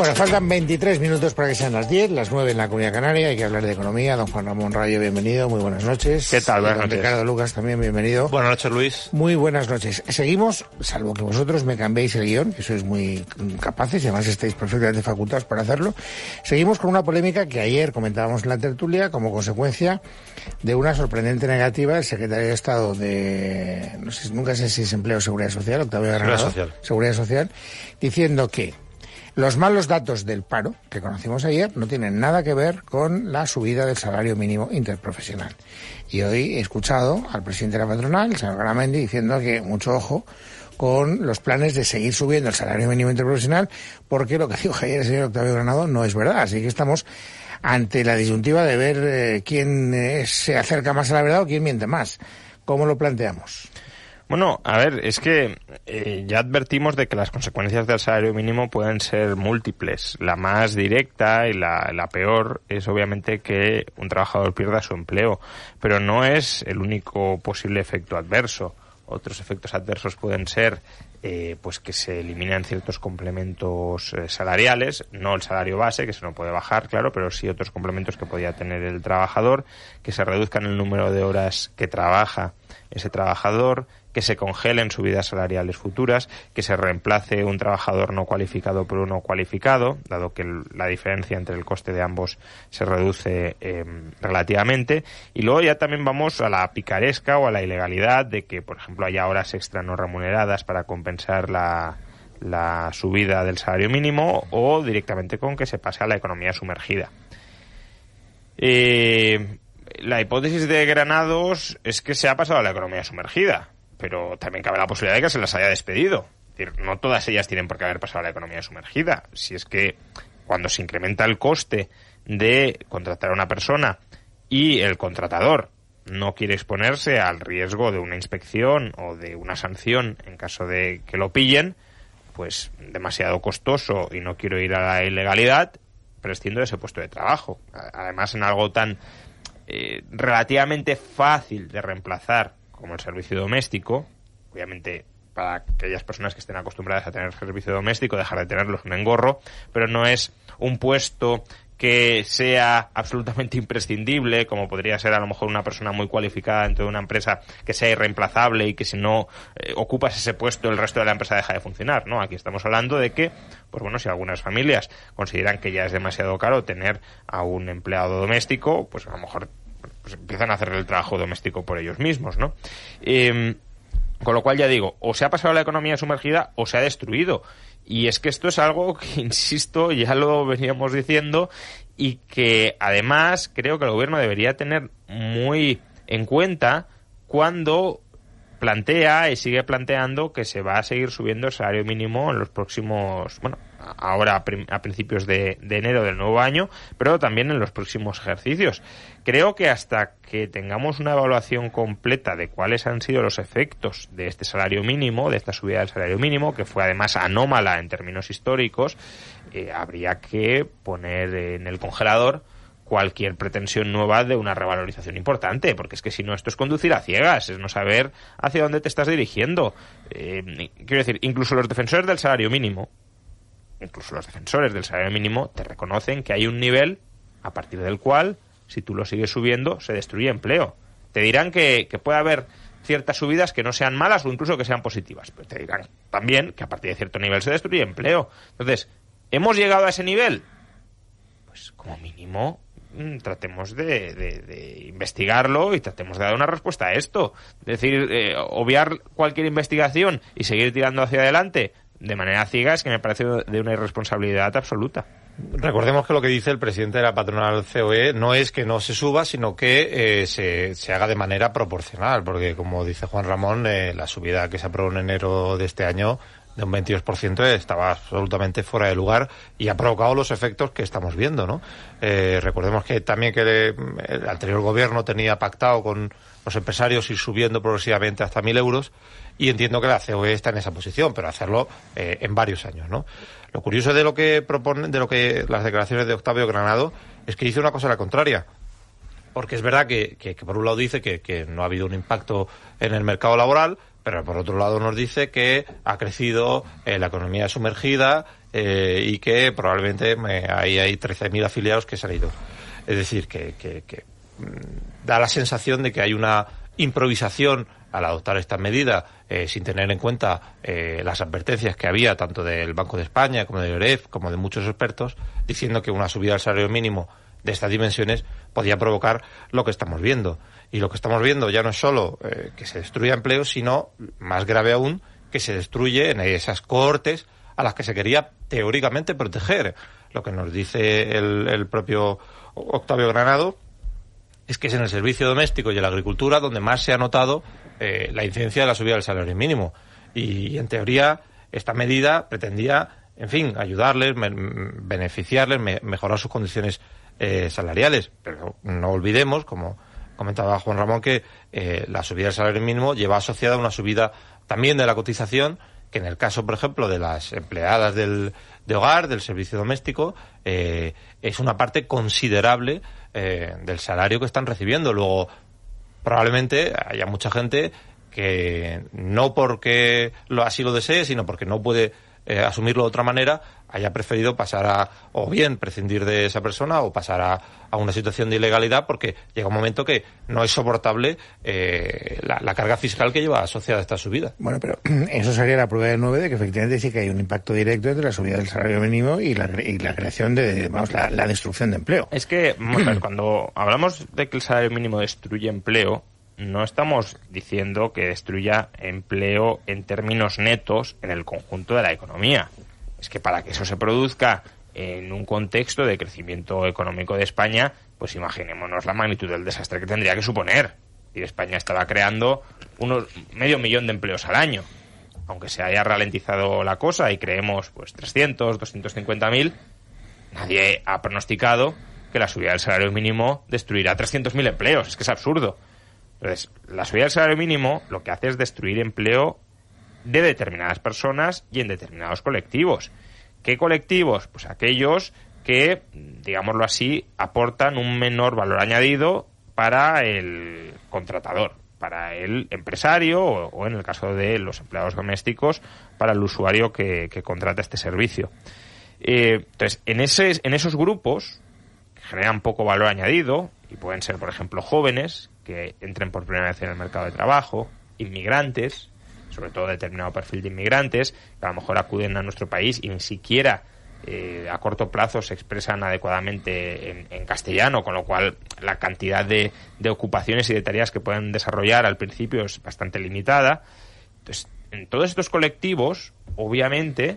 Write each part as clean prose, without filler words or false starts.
Bueno, faltan 23 minutos para que sean las 10, las 9 en la Comunidad Canaria. Hay que hablar de economía. Don Juan Ramón Rayo, bienvenido. Muy buenas noches. ¿Qué tal? Buenas noches. Ricardo Lucas, también bienvenido. Buenas noches, Luis. Muy buenas noches. Seguimos, salvo que vosotros me cambiéis el guión, que sois muy capaces y además estáis perfectamente facultados para hacerlo. Seguimos con una polémica que ayer comentábamos en la tertulia como consecuencia de una sorprendente negativa del secretario de Estado de, nunca sé si es Empleo o Seguridad Social, Octavio Granado, Seguridad Social, diciendo que los malos datos del paro que conocimos ayer no tienen nada que ver con la subida del salario mínimo interprofesional. Y hoy he escuchado al presidente de la patronal, el señor Garamendi, diciendo que mucho ojo con los planes de seguir subiendo el salario mínimo interprofesional, porque lo que dijo ayer el señor Octavio Granado no es verdad. Así que estamos ante la disyuntiva de ver quién se acerca más a la verdad o quién miente más. ¿Cómo lo planteamos? Bueno, a ver, es que ya advertimos de que las consecuencias del salario mínimo pueden ser múltiples. La más directa y la peor es obviamente que un trabajador pierda su empleo, pero no es el único posible efecto adverso. Otros efectos adversos pueden ser pues que se eliminan ciertos complementos salariales, no el salario base, que se no puede bajar, claro, pero sí otros complementos que podía tener el trabajador, que se reduzcan el número de horas que trabaja ese trabajador, que se congelen subidas salariales futuras, que se reemplace un trabajador no cualificado por uno cualificado, dado que la diferencia entre el coste de ambos se reduce relativamente. Y luego ya también vamos a la picaresca o a la ilegalidad de que, por ejemplo, haya horas extra no remuneradas para compensar la subida del salario mínimo, o directamente con que se pase a la economía sumergida. La hipótesis de Granados es que se ha pasado a la economía sumergida, pero también cabe la posibilidad de que se las haya despedido. Es decir, no todas ellas tienen por qué haber pasado a la economía sumergida. Si es que cuando se incrementa el coste de contratar a una persona y el contratador no quiere exponerse al riesgo de una inspección o de una sanción en caso de que lo pillen, pues demasiado costoso y no quiero ir a la ilegalidad, prescindo de ese puesto de trabajo. Además, en algo tan relativamente fácil de reemplazar como el servicio doméstico, obviamente para aquellas personas que estén acostumbradas a tener servicio doméstico, dejar de tenerlo es un engorro, pero no es un puesto que sea absolutamente imprescindible, como podría ser a lo mejor una persona muy cualificada dentro de una empresa que sea irreemplazable y que si no ocupas ese puesto el resto de la empresa deja de funcionar, ¿no? Aquí estamos hablando de que, pues bueno, si algunas familias consideran que ya es demasiado caro tener a un empleado doméstico, pues a lo mejor pues empiezan a hacer el trabajo doméstico por ellos mismos, ¿no? Con lo cual ya digo, o se ha pasado la economía sumergida o se ha destruido. Y es que esto es algo que, insisto, ya lo veníamos diciendo y que además creo que el gobierno debería tener muy en cuenta cuando plantea y sigue planteando que se va a seguir subiendo el salario mínimo en los próximos, bueno, ahora a principios de enero del nuevo año, pero también en los próximos ejercicios. Creo que hasta que tengamos una evaluación completa de cuáles han sido los efectos de este salario mínimo, de esta subida del salario mínimo, que fue además anómala en términos históricos, habría que poner en el congelador cualquier pretensión nueva de una revalorización importante, porque es que si no, esto es conducir a ciegas, es no saber hacia dónde te estás dirigiendo. Quiero decir, incluso los defensores del salario mínimo te reconocen que hay un nivel a partir del cual, si tú lo sigues subiendo, se destruye empleo. Te dirán que puede haber ciertas subidas que no sean malas o incluso que sean positivas, pero te dirán también que a partir de cierto nivel se destruye empleo. Entonces, ¿hemos llegado a ese nivel? Pues como mínimo tratemos de investigarlo y tratemos de dar una respuesta a esto. Es decir, obviar cualquier investigación y seguir tirando hacia adelante de manera ciega es que me parece de una irresponsabilidad absoluta. Recordemos que lo que dice el presidente de la patronal COE no es que no se suba, sino que se haga de manera proporcional, porque como dice Juan Ramón, la subida que se aprobó en enero de este año de un 22% estaba absolutamente fuera de lugar y ha provocado los efectos que estamos viendo, ¿no? Recordemos que también que el anterior gobierno tenía pactado con los empresarios ir subiendo progresivamente hasta 1.000 euros y entiendo que la COE está en esa posición, pero hacerlo en varios años, ¿no? Lo curioso de lo que propone, de lo que las declaraciones de Octavio Granado es que dice una cosa a la contraria. Porque es verdad que por un lado dice que no ha habido un impacto en el mercado laboral, pero por otro lado nos dice que ha crecido la economía sumergida y que probablemente ahí hay 13.000 afiliados que se han ido. Es decir, que da la sensación de que hay una improvisación al adoptar esta medida sin tener en cuenta las advertencias que había tanto del Banco de España como de OREF como de muchos expertos diciendo que una subida del salario mínimo de estas dimensiones podía provocar lo que estamos viendo. Y lo que estamos viendo ya no es solo que se destruya empleo, sino, más grave aún, que se destruye en esas cohortes a las que se quería teóricamente proteger. Lo que nos dice el propio Octavio Granado es que es en el servicio doméstico y en la agricultura donde más se ha notado la incidencia de la subida del salario mínimo. Y en teoría esta medida pretendía, en fin, ayudarles, beneficiarles, mejorar sus condiciones salariales. Pero no olvidemos, como comentaba Juan Ramón, que la subida del salario mínimo lleva asociada una subida también de la cotización, que en el caso, por ejemplo, de las empleadas de hogar, del servicio doméstico, es una parte considerable del salario que están recibiendo. Luego, probablemente haya mucha gente que no porque así lo desee, sino porque no puede asumirlo de otra manera, haya preferido pasar o bien prescindir de esa persona o pasar a una situación de ilegalidad, porque llega un momento que no es soportable la carga fiscal que lleva asociada a esta subida. Bueno, pero eso sería la prueba de 9 de que efectivamente sí que hay un impacto directo entre la subida del salario mínimo y la creación de, la destrucción de empleo. Es que, vamos a ver, cuando hablamos de que el salario mínimo destruye empleo, no estamos diciendo que destruya empleo en términos netos en el conjunto de la economía. Es que para que eso se produzca en un contexto de crecimiento económico de España, pues imaginémonos la magnitud del desastre que tendría que suponer. Y España estaba creando unos 500.000 de empleos al año. Aunque se haya ralentizado la cosa y creemos pues 300, 250.000, nadie ha pronosticado que la subida del salario mínimo destruirá 300.000 empleos. Es que es absurdo. Entonces, la subida del salario mínimo lo que hace es destruir empleo de determinadas personas y en determinados colectivos. ¿Qué colectivos? Pues aquellos que, digámoslo así, aportan un menor valor añadido para el contratador, para el empresario o en el caso de los empleados domésticos, para el usuario que contrata este servicio. Entonces, en esos grupos que generan poco valor añadido, y pueden ser, por ejemplo, jóvenes que entren por primera vez en el mercado de trabajo, inmigrantes, sobre todo determinado perfil de inmigrantes, que a lo mejor acuden a nuestro país y ni siquiera a corto plazo se expresan adecuadamente en castellano, con lo cual la cantidad de ocupaciones y de tareas que pueden desarrollar al principio es bastante limitada. Entonces, en todos estos colectivos, obviamente,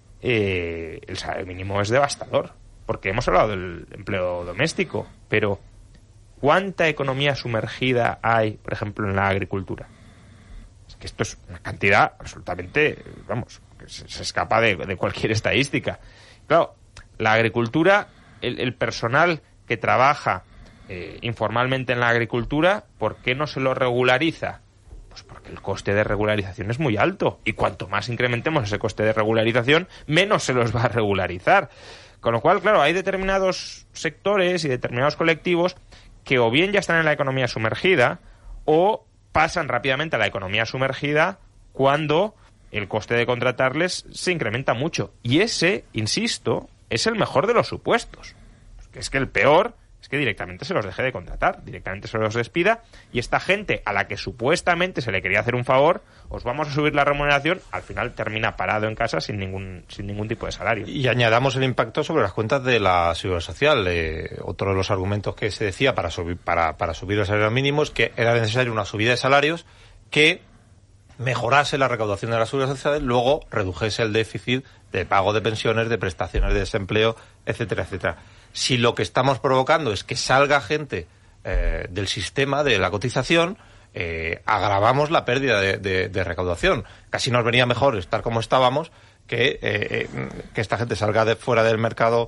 el salario mínimo es devastador, porque hemos hablado del empleo doméstico, pero ¿cuánta economía sumergida hay, por ejemplo, en la agricultura? Es que esto es una cantidad absolutamente, vamos, que se escapa de cualquier estadística. Claro, la agricultura, el personal que trabaja informalmente en la agricultura, ¿por qué no se lo regulariza? Pues porque el coste de regularización es muy alto. Y cuanto más incrementemos ese coste de regularización, menos se los va a regularizar. Con lo cual, claro, hay determinados sectores y determinados colectivos que o bien ya están en la economía sumergida o pasan rápidamente a la economía sumergida cuando el coste de contratarles se incrementa mucho. Y ese, insisto, es el mejor de los supuestos. Porque es que el peor es que directamente se los deje de contratar, directamente se los despida, y esta gente a la que supuestamente se le quería hacer un favor, os vamos a subir la remuneración, al final termina parado en casa sin ningún tipo de salario. Y añadamos el impacto sobre las cuentas de la Seguridad Social. Otro de los argumentos que se decía para subir el salario mínimo es que era necesaria una subida de salarios que mejorase la recaudación de la Seguridad Social, luego redujese el déficit de pago de pensiones, de prestaciones de desempleo, etcétera, etcétera. Si lo que estamos provocando es que salga gente del sistema de la cotización, agravamos la pérdida de recaudación. Casi nos venía mejor estar como estábamos que esta gente salga fuera del mercado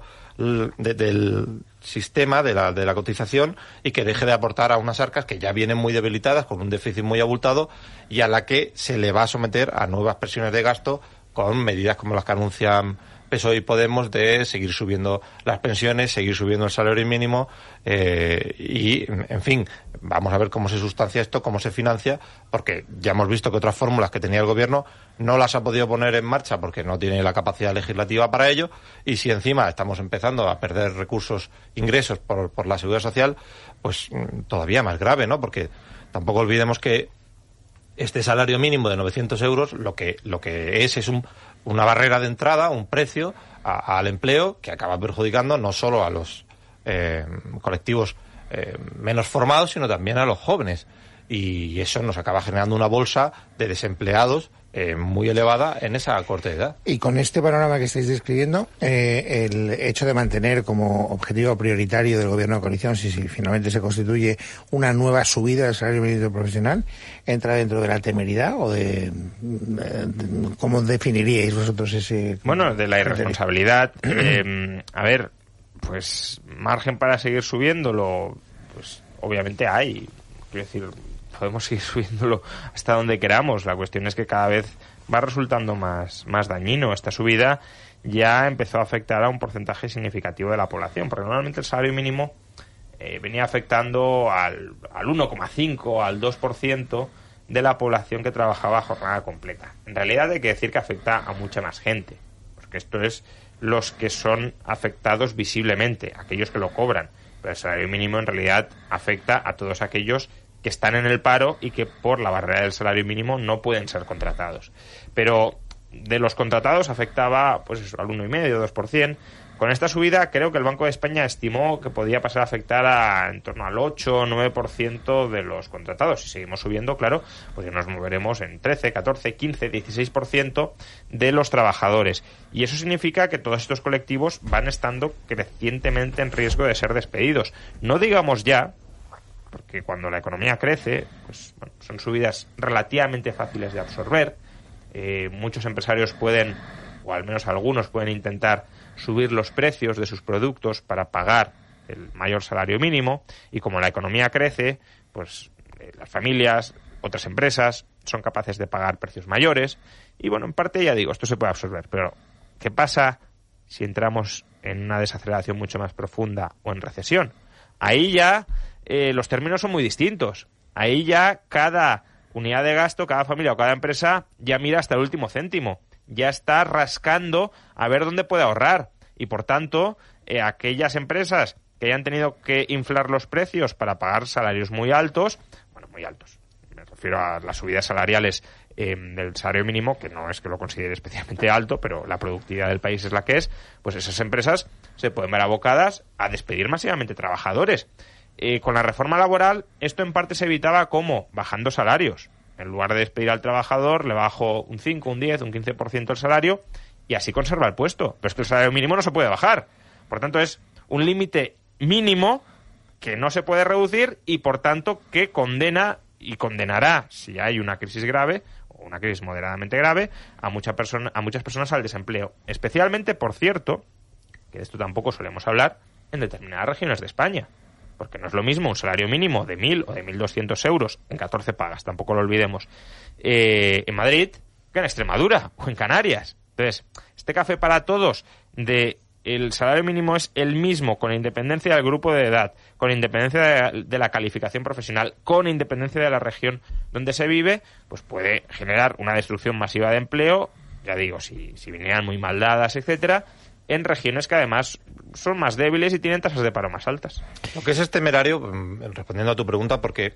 del sistema de la cotización y que deje de aportar a unas arcas que ya vienen muy debilitadas, con un déficit muy abultado, y a la que se le va a someter a nuevas presiones de gasto con medidas como las que anuncian PSOE y Podemos de seguir subiendo las pensiones, seguir subiendo el salario mínimo y, en fin, vamos a ver cómo se sustancia esto, cómo se financia, porque ya hemos visto que otras fórmulas que tenía el gobierno no las ha podido poner en marcha porque no tiene la capacidad legislativa para ello, y si encima estamos empezando a perder recursos, ingresos por la seguridad social, pues todavía más grave, ¿no? Porque tampoco olvidemos que este salario mínimo de 900 euros lo que es una barrera de entrada, un precio al empleo que acaba perjudicando no solo a los colectivos menos formados, sino también a los jóvenes. Y eso nos acaba generando una bolsa de desempleados muy elevada en esa corta edad. Y con este panorama que estáis describiendo, el hecho de mantener como objetivo prioritario del gobierno de coalición, si finalmente se constituye una nueva subida del salario mínimo profesional, ¿entra dentro de la temeridad o de cómo definiríais vosotros ese? Bueno, de la irresponsabilidad. A ver, pues margen para seguir subiéndolo, pues obviamente hay. Quiero decir, podemos seguir subiéndolo hasta donde queramos. La cuestión es que cada vez va resultando más dañino. Esta subida ya empezó a afectar a un porcentaje significativo de la población, porque normalmente el salario mínimo venía afectando al 1,5, al 2% de la población que trabajaba a jornada completa. En realidad hay que decir que afecta a mucha más gente, porque esto es los que son afectados visiblemente, aquellos que lo cobran. Pero el salario mínimo en realidad afecta a todos aquellos que están en el paro y que por la barrera del salario mínimo no pueden ser contratados. Pero de los contratados afectaba pues eso, al 1,5, 2%. Con esta subida creo que el Banco de España estimó que podía pasar a afectar en torno al 8 o 9% de los contratados. Si seguimos subiendo, claro, pues ya nos moveremos en 13, 14, 15, 16% de los trabajadores. Y eso significa que todos estos colectivos van estando crecientemente en riesgo de ser despedidos. No digamos ya, porque cuando la economía crece, pues bueno, son subidas relativamente fáciles de absorber. Muchos empresarios pueden, o al menos algunos pueden intentar subir los precios de sus productos para pagar el mayor salario mínimo, y como la economía crece, pues las familias, otras empresas son capaces de pagar precios mayores, y bueno, en parte ya digo, esto se puede absorber, pero ¿qué pasa si entramos en una desaceleración mucho más profunda o en recesión? Ahí ya los términos son muy distintos. Ahí ya cada unidad de gasto, cada familia o cada empresa ya mira hasta el último céntimo. Ya está rascando a ver dónde puede ahorrar. Y por tanto, aquellas empresas que hayan tenido que inflar los precios para pagar salarios muy altos, bueno, muy altos, me refiero a las subidas salariales del salario mínimo, que no es que lo considere especialmente alto, pero la productividad del país es la que es, pues esas empresas se pueden ver abocadas a despedir masivamente trabajadores. Con la reforma laboral, esto en parte se evitaba como bajando salarios. En lugar de despedir al trabajador, le bajo un 5, un 10, un 15% el salario y así conserva el puesto. Pero es que el salario mínimo no se puede bajar. Por tanto, es un límite mínimo que no se puede reducir y, por tanto, que condena y condenará, si hay una crisis grave o una crisis moderadamente grave, a muchas personas al desempleo. Especialmente, por cierto, que de esto tampoco solemos hablar, en determinadas regiones de España. Porque no es lo mismo un salario mínimo de 1.000 o de 1.200 euros en 14 pagas, tampoco lo olvidemos, en Madrid, que en Extremadura o en Canarias. Entonces, este café para todos de el salario mínimo es el mismo con independencia del grupo de edad, con independencia de la calificación profesional, con independencia de la región donde se vive, pues puede generar una destrucción masiva de empleo, ya digo, si vinieran muy mal dadas, etcétera, en regiones que además son más débiles y tienen tasas de paro más altas. Lo que es temerario, respondiendo a tu pregunta, porque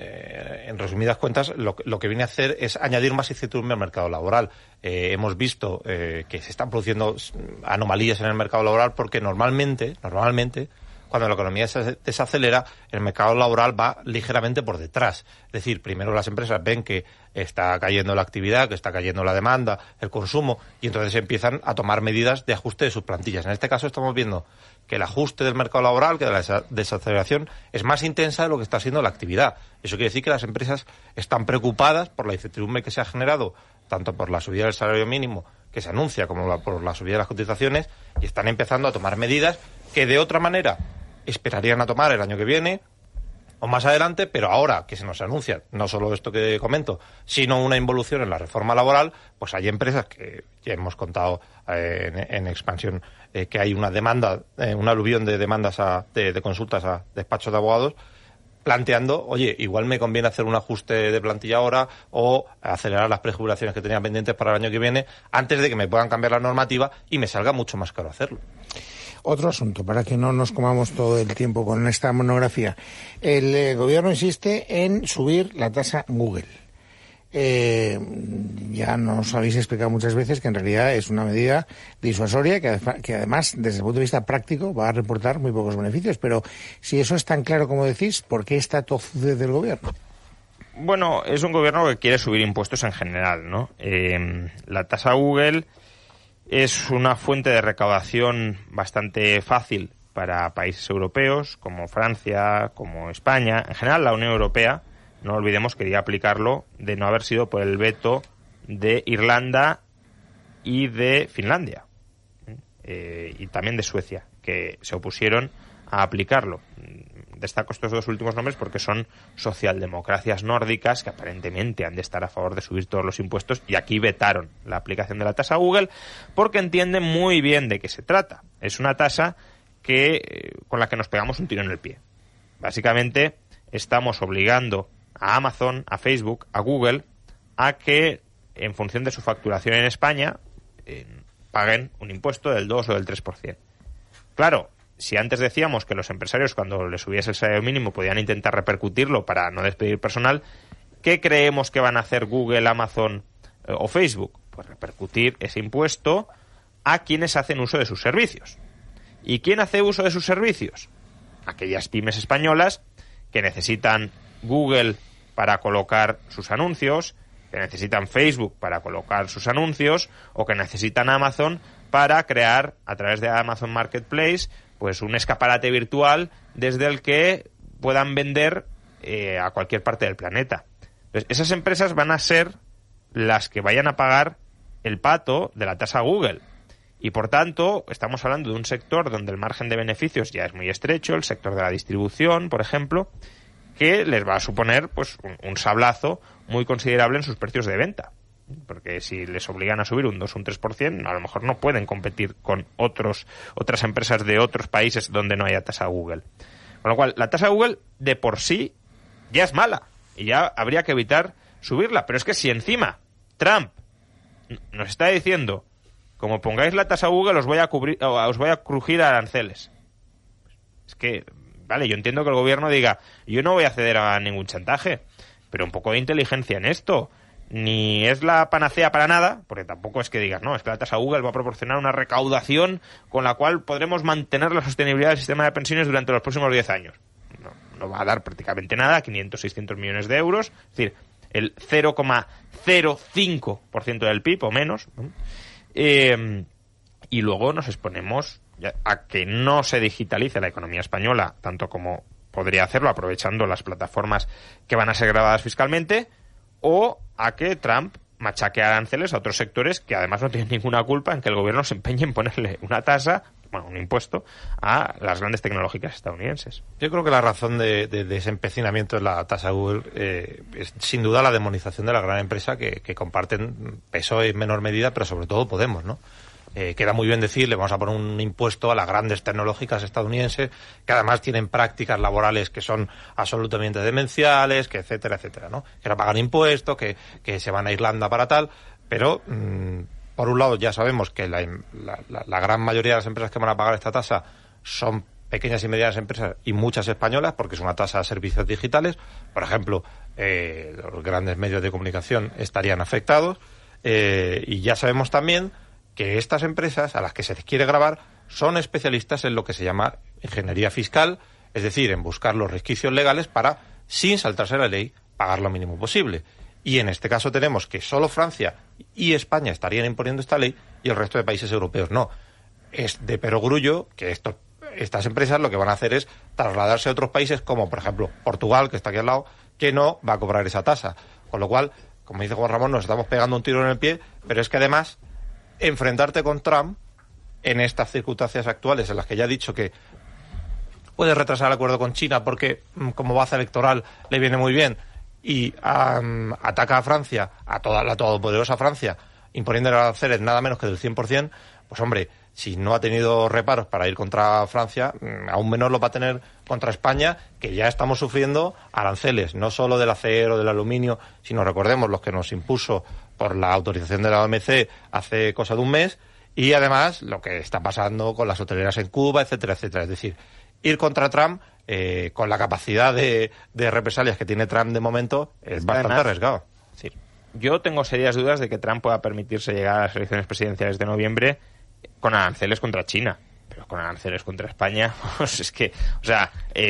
en resumidas cuentas lo que viene a hacer es añadir más incertidumbre al mercado laboral. Hemos visto que se están produciendo anomalías en el mercado laboral porque normalmente cuando la economía se desacelera, el mercado laboral va ligeramente por detrás. Es decir, primero las empresas ven que está cayendo la actividad, que está cayendo la demanda, el consumo, y entonces empiezan a tomar medidas de ajuste de sus plantillas. En este caso estamos viendo que el ajuste del mercado laboral, que de la desaceleración, es más intensa de lo que está siendo la actividad. Eso quiere decir que las empresas están preocupadas por la incertidumbre que se ha generado, tanto por la subida del salario mínimo que se anuncia como por la subida de las cotizaciones, y están empezando a tomar medidas que de otra manera esperarían a tomar el año que viene o más adelante, pero ahora que se nos anuncia no solo esto que comento, sino una involución en la reforma laboral, pues hay empresas que ya hemos contado en expansión que hay una demanda, un aluvión de demandas de consultas a despachos de abogados, planteando, oye, igual me conviene hacer un ajuste de plantilla ahora o acelerar las prejubilaciones que tenía pendientes para el año que viene antes de que me puedan cambiar la normativa y me salga mucho más caro hacerlo. Otro asunto, para que no nos comamos todo el tiempo con esta monografía. El gobierno insiste en subir la tasa Google. Ya nos habéis explicado muchas veces que en realidad es una medida disuasoria que además, desde el punto de vista práctico, va a reportar muy pocos beneficios. Pero si eso es tan claro como decís, ¿por qué está tozudez del gobierno? Bueno, es un gobierno que quiere subir impuestos en general, ¿no? La tasa Google es una fuente de recaudación bastante fácil para países europeos como Francia, como España, en general la Unión Europea. No olvidemos que quería aplicarlo de no haber sido por el veto de Irlanda y de Finlandia y también de Suecia, que se opusieron a aplicarlo. Destaco estos dos últimos nombres porque son socialdemocracias nórdicas que aparentemente han de estar a favor de subir todos los impuestos y aquí vetaron la aplicación de la tasa Google porque entienden muy bien de qué se trata. Es una tasa con la que nos pegamos un tiro en el pie. Básicamente estamos obligando a Amazon, a Facebook, a Google a que en función de su facturación en España paguen un impuesto del 2 o del 3%. Claro, si antes decíamos que los empresarios cuando les subiese el salario mínimo podían intentar repercutirlo para no despedir personal, ¿qué creemos que van a hacer Google, Amazon o Facebook? Pues repercutir ese impuesto a quienes hacen uso de sus servicios. ¿Y quién hace uso de sus servicios? Aquellas pymes españolas que necesitan Google para colocar sus anuncios, que necesitan Facebook para colocar sus anuncios o que necesitan Amazon para crear a través de Amazon Marketplace pues un escaparate virtual desde el que puedan vender a cualquier parte del planeta. Entonces, esas empresas van a ser las que vayan a pagar el pato de la tasa Google. Y por tanto, estamos hablando de un sector donde el margen de beneficios ya es muy estrecho, el sector de la distribución, por ejemplo, que les va a suponer pues un sablazo muy considerable en sus precios de venta. Porque si les obligan a subir un 2 o un 3%, a lo mejor no pueden competir con otras empresas de otros países donde no haya tasa Google. Con lo cual, la tasa Google de por sí ya es mala y ya habría que evitar subirla. Pero es que si encima Trump nos está diciendo, como pongáis la tasa Google, os voy a crujir aranceles. Es que, vale, yo entiendo que el gobierno diga, yo no voy a ceder a ningún chantaje, pero un poco de inteligencia en esto. Ni es la panacea para nada, porque tampoco es que digas, no, es que la tasa Google va a proporcionar una recaudación con la cual podremos mantener la sostenibilidad del sistema de pensiones durante los próximos 10 años. No va a dar prácticamente nada, 500, 600 millones de euros, es decir, el 0,05% del PIB o menos, ¿no? Y luego nos exponemos a que no se digitalice la economía española, tanto como podría hacerlo aprovechando las plataformas que van a ser grabadas fiscalmente, o a que Trump machaque aranceles a otros sectores que además no tienen ninguna culpa en que el gobierno se empeñe en ponerle una tasa, bueno, un impuesto, a las grandes tecnológicas estadounidenses. Yo creo que la razón de ese empecinamiento en la tasa Google es sin duda la demonización de la gran empresa que comparten PSOE en menor medida, pero sobre todo Podemos, ¿no? Queda muy bien decir, le vamos a poner un impuesto a las grandes tecnológicas estadounidenses, que además tienen prácticas laborales que son absolutamente demenciales, que etcétera, etcétera, ¿no? Que no pagan impuestos, que se van a Irlanda para tal, pero por un lado ya sabemos que la gran mayoría de las empresas que van a pagar esta tasa son pequeñas y medianas empresas y muchas españolas, porque es una tasa de servicios digitales. Por ejemplo, los grandes medios de comunicación estarían afectados, y ya sabemos también que estas empresas a las que se les quiere gravar son especialistas en lo que se llama ingeniería fiscal, es decir, en buscar los resquicios legales para, sin saltarse la ley, pagar lo mínimo posible. Y en este caso tenemos que solo Francia y España estarían imponiendo esta ley y el resto de países europeos no. Es de perogrullo que estas empresas lo que van a hacer es trasladarse a otros países como, por ejemplo, Portugal, que está aquí al lado, que no va a cobrar esa tasa. Con lo cual, como dice Juan Ramón, nos estamos pegando un tiro en el pie, pero es que además enfrentarte con Trump en estas circunstancias actuales en las que ya ha dicho que puede retrasar el acuerdo con China porque como base electoral le viene muy bien y ataca a Francia, a toda la todopoderosa Francia, imponiéndole aranceles nada menos que del 100%, pues hombre, si no ha tenido reparos para ir contra Francia, aún menos lo va a tener contra España, que ya estamos sufriendo aranceles, no solo del acero, del aluminio, sino recordemos los que nos impuso por la autorización de la OMC hace cosa de un mes, y además lo que está pasando con las hoteleras en Cuba, etcétera, etcétera. Es decir, ir contra Trump con la capacidad de represalias que tiene Trump de momento es bastante arriesgado. Sí. Yo tengo serias dudas de que Trump pueda permitirse llegar a las elecciones presidenciales de noviembre con aranceles contra China. Pero con aranceles contra España, pues es que, o sea,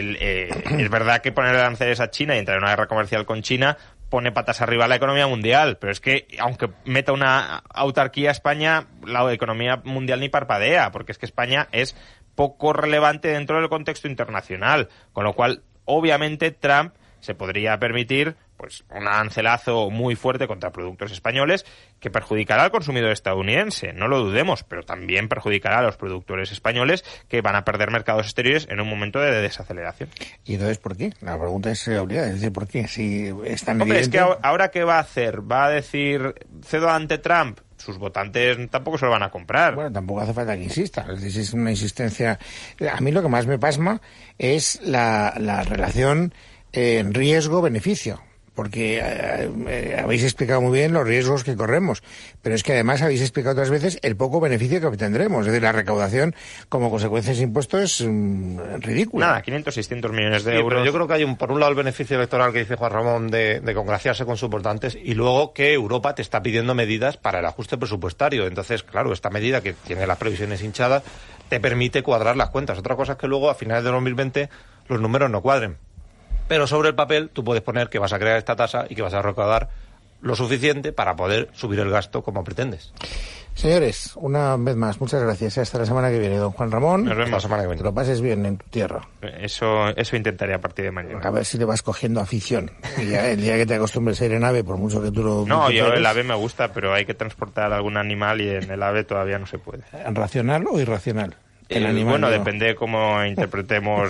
es verdad que poner aranceles a China y entrar en una guerra comercial con China pone patas arriba a la economía mundial, pero es que aunque meta una autarquía a España, la economía mundial ni parpadea, porque es que España es poco relevante dentro del contexto internacional, con lo cual obviamente Trump se podría permitir pues un arancelazo muy fuerte contra productos españoles que perjudicará al consumidor estadounidense, no lo dudemos, pero también perjudicará a los productores españoles que van a perder mercados exteriores en un momento de desaceleración. ¿Y entonces por qué? La pregunta es obligada, es decir, ¿por qué? Si es tan Hombre, evidente... es que ahora ¿qué va a hacer? ¿Va a decir cedo ante Trump? Sus votantes tampoco se lo van a comprar. Bueno, tampoco hace falta que insista. Es una insistencia... A mí lo que más me pasma es la relación riesgo-beneficio. Porque habéis explicado muy bien los riesgos que corremos, pero es que además habéis explicado otras veces el poco beneficio que obtendremos. Es decir, la recaudación como consecuencia de ese impuesto es ridícula. Nada, 500, 600 millones de euros. Pero yo creo que hay por un lado el beneficio electoral que dice Juan Ramón de congraciarse con sus votantes y luego que Europa te está pidiendo medidas para el ajuste presupuestario. Entonces, claro, esta medida que tiene las previsiones hinchadas te permite cuadrar las cuentas. Otra cosa es que luego a finales de 2020 los números no cuadren. Pero sobre el papel tú puedes poner que vas a crear esta tasa y que vas a recaudar lo suficiente para poder subir el gasto como pretendes. Señores, una vez más, muchas gracias. Hasta la semana que viene, don Juan Ramón. Nos vemos la semana que viene. Que lo pases bien en tu tierra. Eso intentaré a partir de mañana. A ver si le vas cogiendo afición. Y ya, el día que te acostumbres a ir en AVE, por mucho que tú lo... No, yo el AVE me gusta, pero hay que transportar algún animal y en el AVE todavía no se puede. ¿Racional o irracional? El animal, bueno, no. depende de cómo interpretemos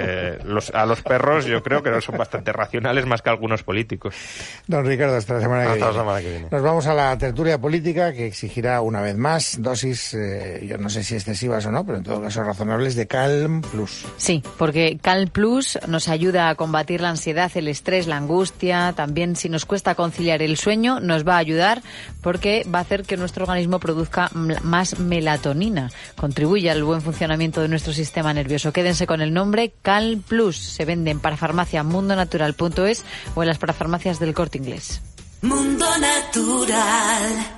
a los perros. Yo creo que son bastante racionales más que algunos políticos. Don Ricardo, hasta la semana que viene. Nos vamos a la tertulia política que exigirá una vez más dosis, yo no sé si excesivas o no, pero en todo caso razonables, de Calm Plus. Sí, porque Calm Plus nos ayuda a combatir la ansiedad, el estrés, la angustia. También si nos cuesta conciliar el sueño, nos va a ayudar porque va a hacer que nuestro organismo produzca más melatonina. Contribuye al buen funcionamiento de nuestro sistema nervioso. Quédense con el nombre Calm Plus. Se venden para farmacia mundonatural.es o en las parafarmacias del Corte Inglés. Mundo Natural.